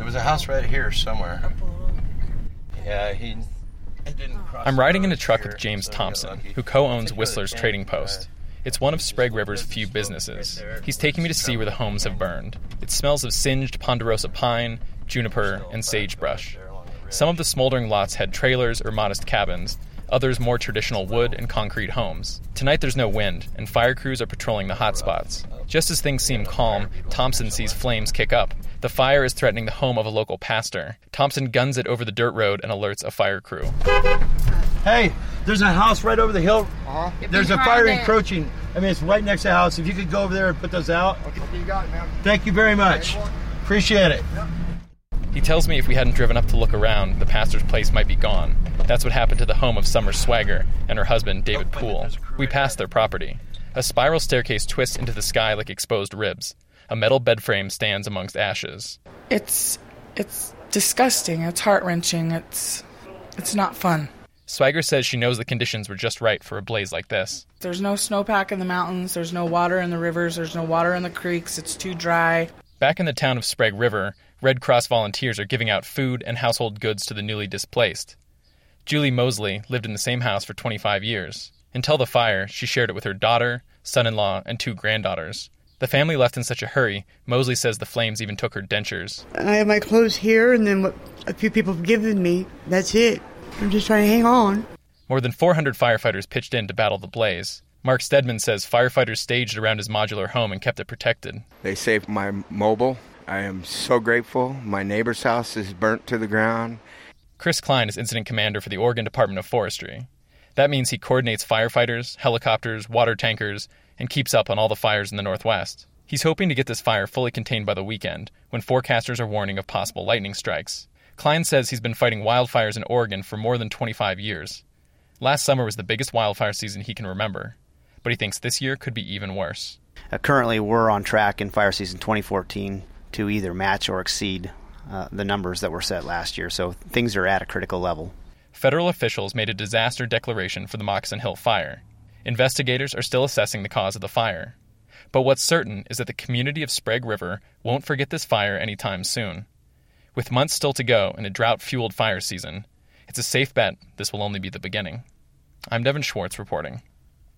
There was a house right here somewhere. Yeah, he didn't cross. I'm riding in a truck with James Thompson, who co-owns Whistler's Trading Post. It's one of Sprague River's few businesses. He's taking me to see where the homes have burned. It smells of singed ponderosa pine, juniper, and sagebrush. Some of the smoldering lots had trailers or modest cabins, others more traditional wood and concrete homes. Tonight there's no wind, and fire crews are patrolling the hot spots. Just as things seem calm, Thompson sees flames kick up. The fire is threatening the home of a local pastor. Thompson guns it over the dirt road and alerts a fire crew. Hey, there's a house right over the hill. There's a fire encroaching. I mean, it's right next to the house. If you could go over there and put those out. Okay, you got it, man. Thank you very much. Appreciate it. Yep. He tells me if we hadn't driven up to look around, the pastor's place might be gone. That's what happened to the home of Summer Swagger and her husband, David Poole. We passed their property. A spiral staircase twists into the sky like exposed ribs. A metal bed frame stands amongst ashes. It's disgusting. It's heart-wrenching. It's not fun. Swagger says she knows the conditions were just right for a blaze like this. There's no snowpack in the mountains. There's no water in the rivers. There's no water in the creeks. It's too dry. Back in the town of Sprague River, Red Cross volunteers are giving out food and household goods to the newly displaced. Julie Mosley lived in the same house for 25 years. Until the fire, she shared it with her daughter, son-in-law, and 2 granddaughters. The family left in such a hurry, Mosley says the flames even took her dentures. I have my clothes here, and then what a few people have given me, that's it. I'm just trying to hang on. More than 400 firefighters pitched in to battle the blaze. Mark Stedman says firefighters staged around his modular home and kept it protected. They saved my mobile. I am so grateful. My neighbor's house is burnt to the ground. Chris Klein is incident commander for the Oregon Department of Forestry. That means he coordinates firefighters, helicopters, water tankers, and keeps up on all the fires in the Northwest. He's hoping to get this fire fully contained by the weekend, when forecasters are warning of possible lightning strikes. Klein says he's been fighting wildfires in Oregon for more than 25 years. Last summer was the biggest wildfire season he can remember, but he thinks this year could be even worse. Currently, we're on track in fire season 2014 to either match or exceed the numbers that were set last year, so things are at a critical level. Federal officials made a disaster declaration for the Moccasin Hill fire. Investigators are still assessing the cause of the fire. But what's certain is that the community of Sprague River won't forget this fire anytime soon. With months still to go in a drought-fueled fire season, it's a safe bet this will only be the beginning. I'm Devin Schwartz reporting.